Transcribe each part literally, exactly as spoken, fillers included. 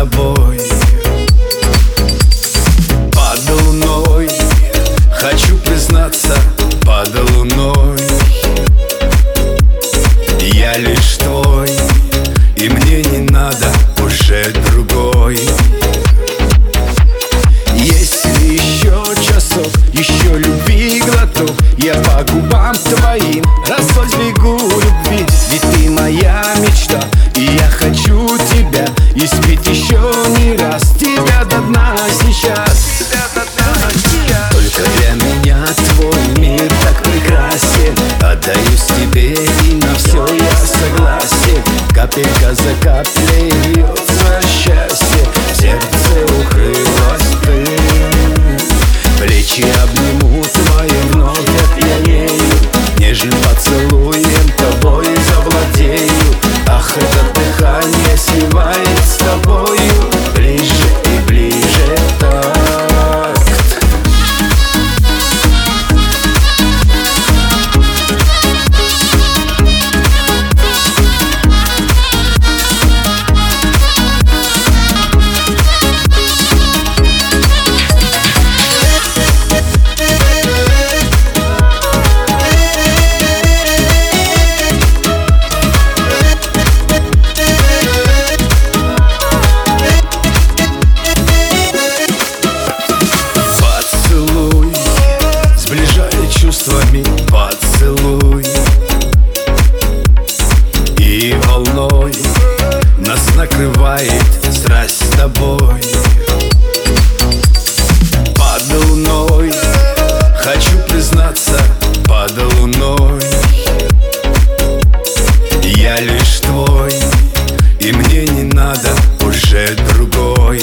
тобой. Под луной, хочу признаться, под луной я лишь твой, и мне не надо уже другой. Если еще часок, еще любви глоток, я по губам твоим разбегу любви. Ведь ты моя мечта, и я хочу тебя испить еще не раз, тебя до дна сейчас. Только для меня твой мир так прекрасен, отдаюсь тебе, и на все я согласен. Капелька за каплей льется счастье, в сердце укрылась ты. Плечи обниму твои, вновь опьянею, нежным поцелуем тобой завладею. Ах, это дыхание сливает с тобою ближе и ближе так. Чувствами поцелуй, и волной нас накрывает страсть с тобой. Под луной, хочу признаться, под луной я лишь твой, и мне не надо уже другой.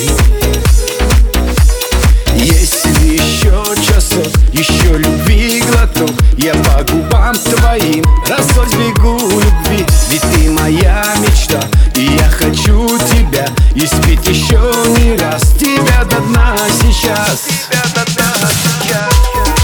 Если еще часок, еще любви глоток, я по губам твоим разбегу любви. Ведь ты моя мечта, и я хочу тебя испить еще не раз, тебя до дна сейчас. Тебя до дна сейчас.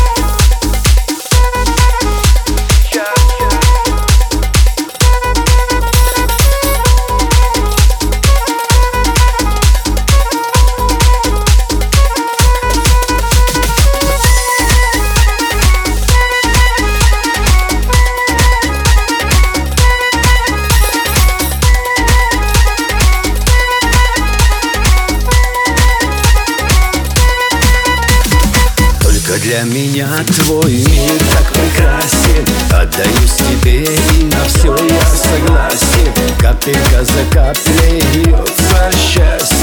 Для меня твой мир так прекрасен, отдаюсь тебе, и на все я согласен. Капелька за каплей льется счастье,